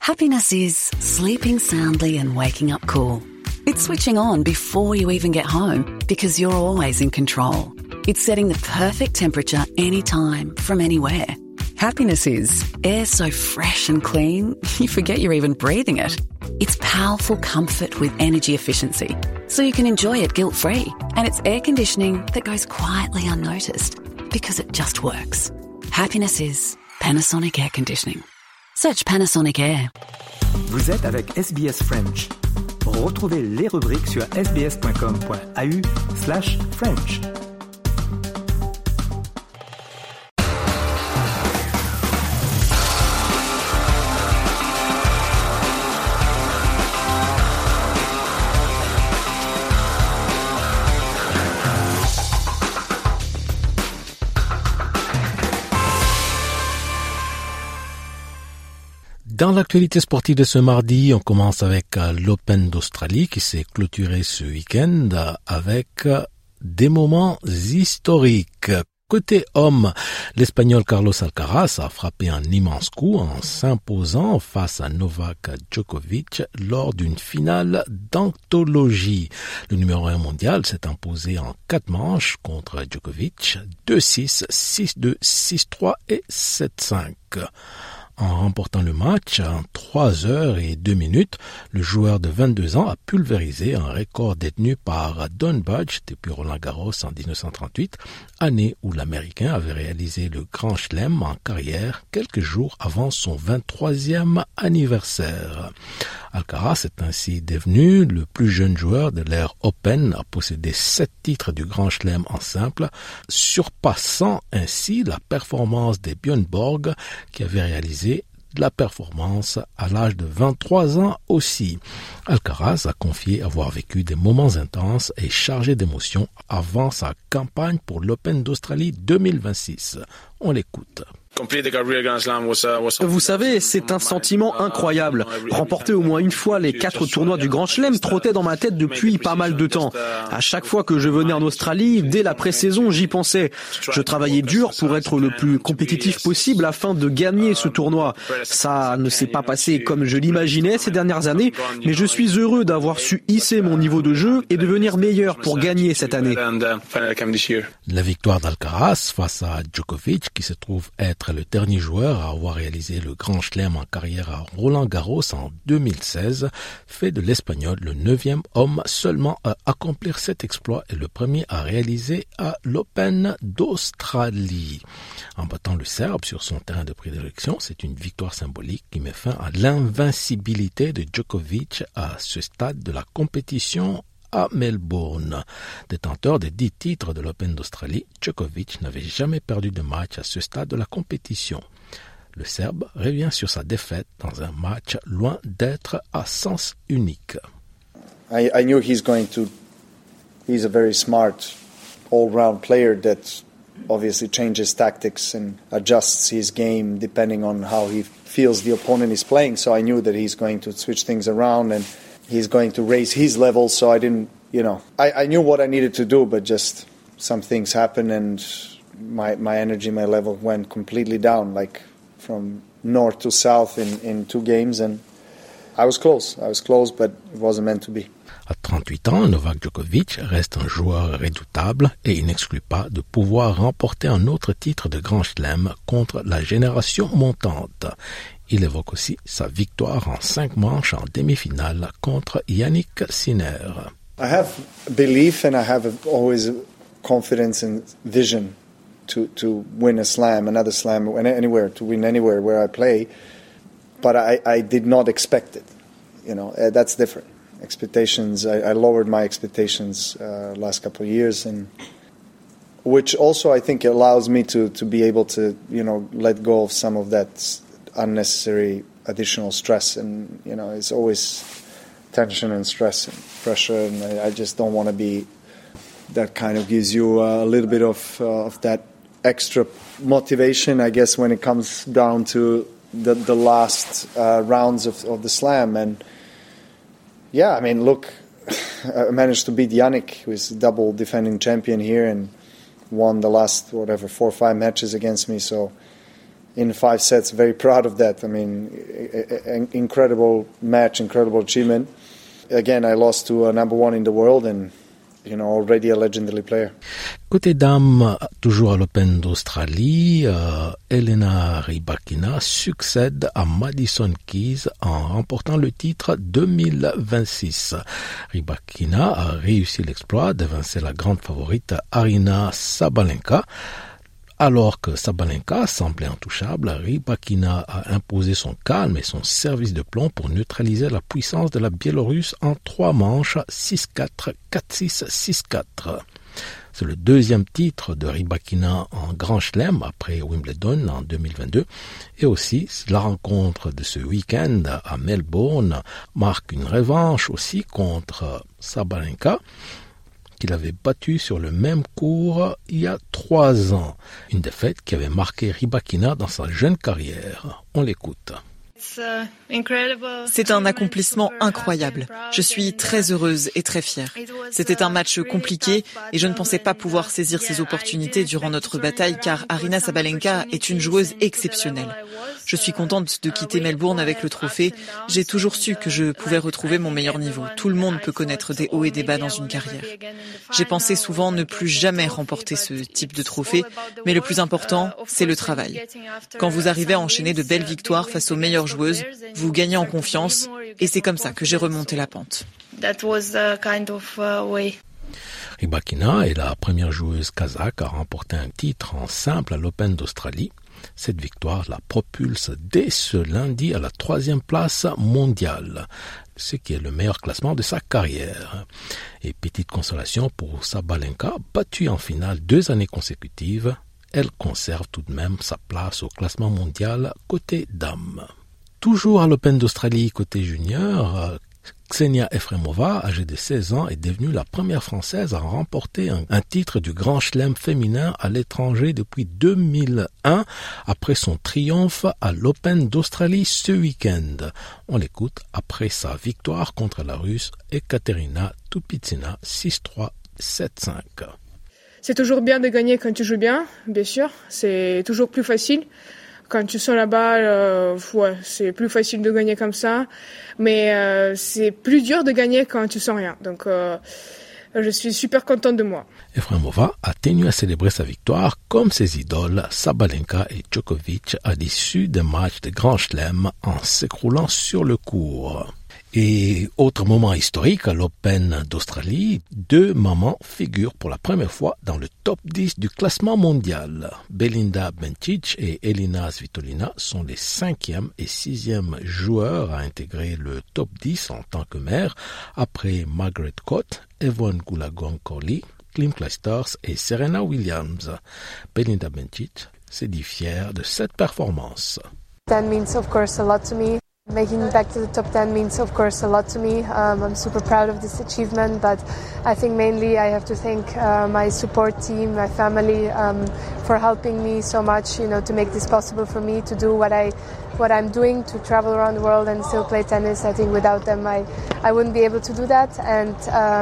Happiness is sleeping soundly and waking up cool. It's switching on before you even get home because you're always in control. It's setting the perfect temperature anytime, from anywhere. Happiness is air so fresh and clean, you forget you're even breathing it. It's powerful comfort with energy efficiency, so you can enjoy it guilt-free. And it's air conditioning that goes quietly unnoticed because it just works. Happiness is Panasonic Air Conditioning. Search Panasonic Air. Vous êtes avec SBS French. Retrouvez les rubriques sur sbs.com.au/French. Dans l'actualité sportive de ce mardi, on commence avec l'Open d'Australie qui s'est clôturé ce week-end avec des moments historiques. Côté homme, l'Espagnol Carlos Alcaraz a frappé un immense coup en s'imposant face à Novak Djokovic lors d'une finale d'anthologie. Le numéro 1 mondial s'est imposé en 4 manches contre Djokovic, 2-6, 6-2, 6-3 et 7-5. En remportant le match en 3 heures et 2 minutes, le joueur de 22 ans a pulvérisé un record détenu par Don Budge depuis Roland-Garros en 1938, année où l'Américain avait réalisé le Grand Chelem en carrière quelques jours avant son 23e anniversaire. Alcaraz est ainsi devenu le plus jeune joueur de l'ère Open à posséder 7 titres du Grand Chelem en simple, surpassant ainsi la performance des Björn Borg qui avait réalisé la performance à l'âge de 23 ans aussi. Alcaraz a confié avoir vécu des moments intenses et chargés d'émotions avant sa campagne pour l'Open d'Australie 2026. On l'écoute. Vous savez, c'est un sentiment incroyable. Remporter au moins une fois les 4 tournois du Grand Chelem trottait dans ma tête depuis pas mal de temps. À chaque fois que je venais en Australie, dès la pré-saison, j'y pensais. Je travaillais dur pour être le plus compétitif possible afin de gagner ce tournoi. Ça ne s'est pas passé comme je l'imaginais ces dernières années, mais je suis heureux d'avoir su hisser mon niveau de jeu et devenir meilleur pour gagner cette année. La victoire d'Alcaraz face à Djokovic, qui se trouve être le dernier joueur à avoir réalisé le Grand Chelem en carrière à Roland-Garros en 2016, fait de l'Espagnol le 9e homme seulement à accomplir cet exploit et le premier à réaliser à l'Open d'Australie. En battant le Serbe sur son terrain de prédilection, c'est une victoire symbolique qui met fin à l'invincibilité de Djokovic à ce stade de la compétition à Melbourne. Détenteur des 10 titres de l'Open d'Australie, Djokovic n'avait jamais perdu de match à ce stade de la compétition. Le Serbe revient sur sa défaite dans un match loin d'être à sens unique. I knew he's a very smart all-round player that obviously changes tactics and adjusts his game depending on how he feels the opponent is playing. So I knew that he's going to switch things around and he's going to raise his level, so I didn't, I knew what I needed to do, but just some things happened and my energy, my level went completely down, like from north to south in 2 games, and I was close, but it wasn't meant to be. À 38 ans, Novak Djokovic reste un joueur redoutable et il n'exclut pas de pouvoir remporter un autre titre de Grand Chelem contre la génération montante. Il évoque aussi sa victoire en 5 manches en demi-finale contre Yannick Sinner. I have belief and I have always confidence and vision to win a slam, another slam, anywhere, to win anywhere where I play. But I did not expect it. That's different. Expectations, I lowered my expectations last couple of years, and which also I think allows me to be able to, let go of some of that unnecessary additional stress, and it's always tension and stress and pressure, and I just don't want to be that kind of gives you a little bit of that extra motivation, I guess, when it comes down to the last rounds of the slam. And yeah, I mean, look, I managed to beat Yannick, who is double defending champion here, and won the last 4 or 5 matches against me. So in 5 sets. Very proud of that. I mean, incredible match, incredible achievement. Again, I lost to a number one in the world and, already a legendary player. Côté dames, toujours à l'Open d'Australie, Elena Rybakina succède à Madison Keys en remportant le titre 2026. Rybakina a réussi l'exploit d'évincer la grande favorite Aryna Sabalenka. Alors que Sabalenka semblait intouchable, Rybakina a imposé son calme et son service de plomb pour neutraliser la puissance de la Biélorusse en 3 manches, 6-4, 4-6, 6-4. C'est le deuxième titre de Rybakina en Grand Chelem après Wimbledon en 2022. Et aussi, la rencontre de ce week-end à Melbourne marque une revanche aussi contre Sabalenka, qu'il avait battu sur le même court il y a 3 ans. Une défaite qui avait marqué Rybakina dans sa jeune carrière. On l'écoute. C'est un accomplissement incroyable. Je suis très heureuse et très fière. C'était un match compliqué et je ne pensais pas pouvoir saisir ces opportunités durant notre bataille car Aryna Sabalenka est une joueuse exceptionnelle. Je suis contente de quitter Melbourne avec le trophée. J'ai toujours su que je pouvais retrouver mon meilleur niveau. Tout le monde peut connaître des hauts et des bas dans une carrière. J'ai pensé souvent ne plus jamais remporter ce type de trophée, mais le plus important, c'est le travail. Quand vous arrivez à enchaîner de belles victoires face aux meilleures joueuses, vous gagnez en confiance et c'est comme ça que j'ai remonté la pente. Rybakina est la première joueuse kazakh à remporter un titre en simple à l'Open d'Australie. Cette victoire la propulse dès ce lundi à la 3e place mondiale, ce qui est le meilleur classement de sa carrière. Et petite consolation pour Sabalenka, battue en finale 2 années consécutives, elle conserve tout de même sa place au classement mondial côté dames. Toujours à l'Open d'Australie côté junior, Ksenia Efremova, âgée de 16 ans, est devenue la première Française à remporter un titre du Grand Chelem féminin à l'étranger depuis 2001, après son triomphe à l'Open d'Australie ce week-end. On l'écoute après sa victoire contre la Russe Ekaterina Tupitsina 6-3, 7-5. C'est toujours bien de gagner quand tu joues bien sûr. C'est toujours plus facile. Quand tu sens la balle, c'est plus facile de gagner comme ça. Mais c'est plus dur de gagner quand tu sens rien. Donc, je suis super contente de moi. Efremova a tenu à célébrer sa victoire comme ses idoles Sabalenka et Djokovic à l'issue des matchs de Grand Chelem en s'écroulant sur le court. Et autre moment historique à l'Open d'Australie, 2 mamans figurent pour la première fois dans le top 10 du classement mondial. Belinda Bencic et Elina Svitolina sont les 5e et 6e joueurs à intégrer le top 10 en tant que mère, après Margaret Court, Evonne Goolagong-Cawley, Kim Clijsters et Serena Williams. Belinda Bencic s'est dit fière de cette performance. That means of course a lot to me. Making it back to the top 10 means, of course, a lot to me. I'm super proud of this achievement, but I think mainly I have to thank my support team, my family, for helping me so much, to make this possible for me to do what I'm doing, to travel around the world and still play tennis. I think without them, I wouldn't be able to do that. And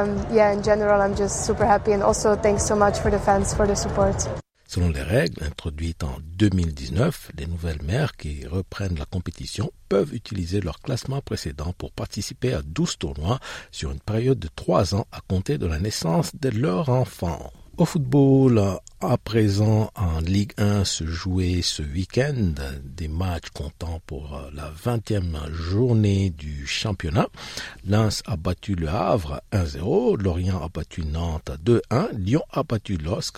in general, I'm just super happy. And also, thanks so much for the fans for the support. Selon les règles introduites en 2019, les nouvelles mères qui reprennent la compétition peuvent utiliser leur classement précédent pour participer à 12 tournois sur une période de 3 ans à compter de la naissance de leur enfant. Au football, à présent en Ligue 1 se jouait ce week-end des matchs comptant pour la 20e journée du championnat. Lens a battu Le Havre 1-0, Lorient a battu Nantes 2-1, Lyon a battu LOSC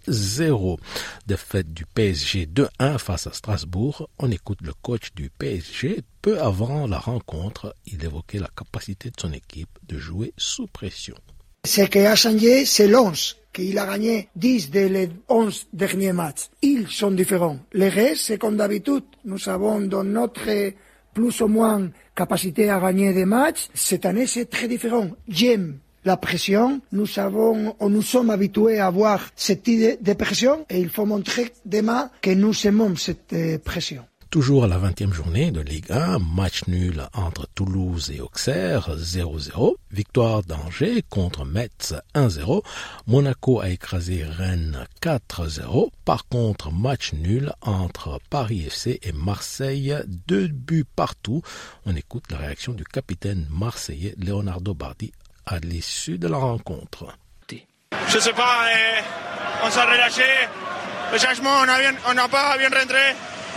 1-0. Défaite du PSG 2-1 face à Strasbourg. On écoute le coach du PSG. Peu avant la rencontre, il évoquait la capacité de son équipe de jouer sous pression. Ce qui a changé, c'est l'11. Il a gagné 10 des 11 derniers matchs. Ils sont différents. Les restes, c'est comme d'habitude. Nous avons dans notre plus ou moins capacité à gagner des matchs. Cette année, c'est très différent. J'aime la pression. Nous sommes habitués à avoir cette idée de pression et il faut montrer demain que nous aimons cette pression. Toujours à la 20e journée de Ligue 1, match nul entre Toulouse et Auxerre, 0-0. Victoire d'Angers contre Metz, 1-0. Monaco a écrasé Rennes, 4-0. Par contre, match nul entre Paris FC et Marseille, 2 buts partout. On écoute la réaction du capitaine marseillais Leonardo Bardi à l'issue de la rencontre. Je sais pas, on s'est relâché. Le changement, on n'a pas bien rentré.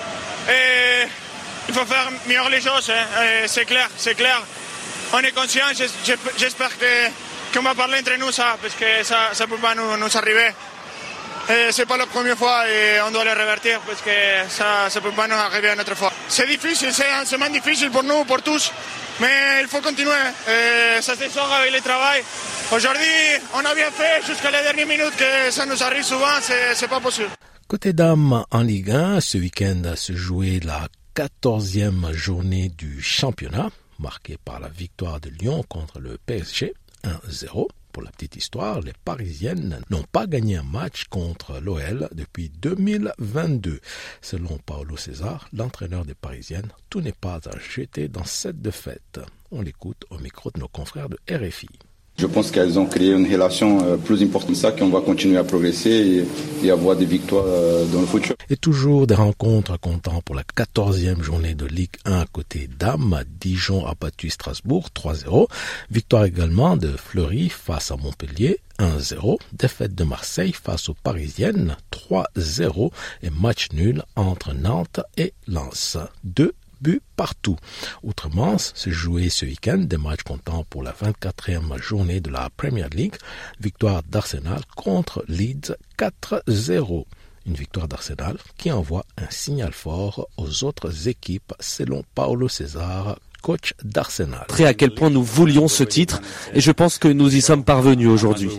Et il faut faire mieux les choses, c'est clair. On est conscient, j'espère qu'on va parler entre nous ça, parce que ça ne peut pas nous arriver. C'est pas la première fois et on doit le revertir parce que ça ne peut pas nous arriver une autre fois. C'est difficile, c'est un semaine difficile pour nous, pour tous, mais il faut continuer. Ça se sort avec le travail. Aujourd'hui, on a bien fait jusqu'à la dernière minute que ça nous arrive souvent, c'est pas possible. Côté dames en Ligue 1, ce week-end se jouait la 14e journée du championnat, marquée par la victoire de Lyon contre le PSG, 1-0. Pour la petite histoire, les Parisiennes n'ont pas gagné un match contre l'OL depuis 2022. Selon Paulo César, l'entraîneur des Parisiennes, tout n'est pas à jeter dans cette défaite. On l'écoute au micro de nos confrères de RFI. Je pense qu'elles ont créé une relation plus importante que ça, qu'on va continuer à progresser et avoir des victoires dans le futur. Et toujours des rencontres comptant pour la 14e journée de Ligue 1 côté dames. Dijon a battu Strasbourg 3-0. Victoire également de Fleury face à Montpellier 1-0. Défaite de Marseille face aux Parisiennes 3-0. Et match nul entre Nantes et Lens 2 buts partout. Outre-Manche se jouait ce week-end des matchs comptant pour la 24e journée de la Premier League. Victoire d'Arsenal contre Leeds 4-0. Une victoire d'Arsenal qui envoie un signal fort aux autres équipes selon Paulo César, coach d'Arsenal. Très à quel point nous voulions ce titre et je pense que nous y sommes parvenus aujourd'hui.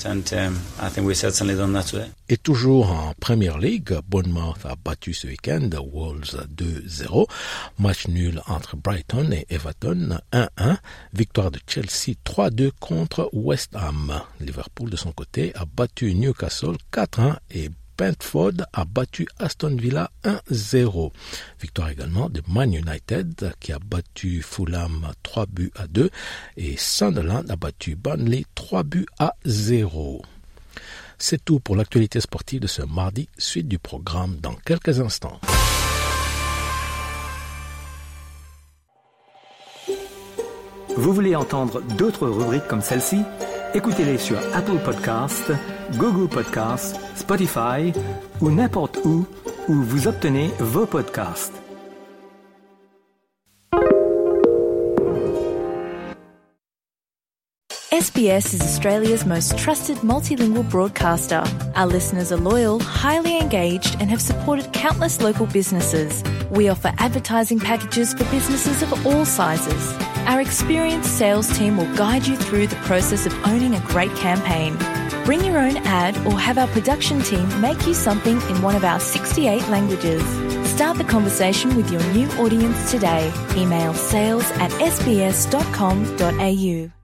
Et toujours en Premier League, Bournemouth a battu ce week-end Wolves 2-0. Match nul entre Brighton et Everton 1-1. Victoire de Chelsea 3-2 contre West Ham. Liverpool de son côté a battu Newcastle 4-1 et Brentford a battu Aston Villa 1-0. Victoire également de Man United qui a battu Fulham 3-2 et Sunderland a battu Burnley 3-0. C'est tout pour l'actualité sportive de ce mardi. Suite du programme dans quelques instants. Vous voulez entendre d'autres rubriques comme celle-ci? Écoutez-les sur Apple Podcasts, Google Podcasts, Spotify ou n'importe où vous obtenez vos podcasts. SBS is Australia's most trusted multilingual broadcaster. Our listeners are loyal, highly engaged, and have supported countless local businesses. We offer advertising packages for businesses of all sizes. Our experienced sales team will guide you through the process of owning a great campaign. Bring your own ad or have our production team make you something in one of our 68 languages. Start the conversation with your new audience today. Email sales@sbs.com.au.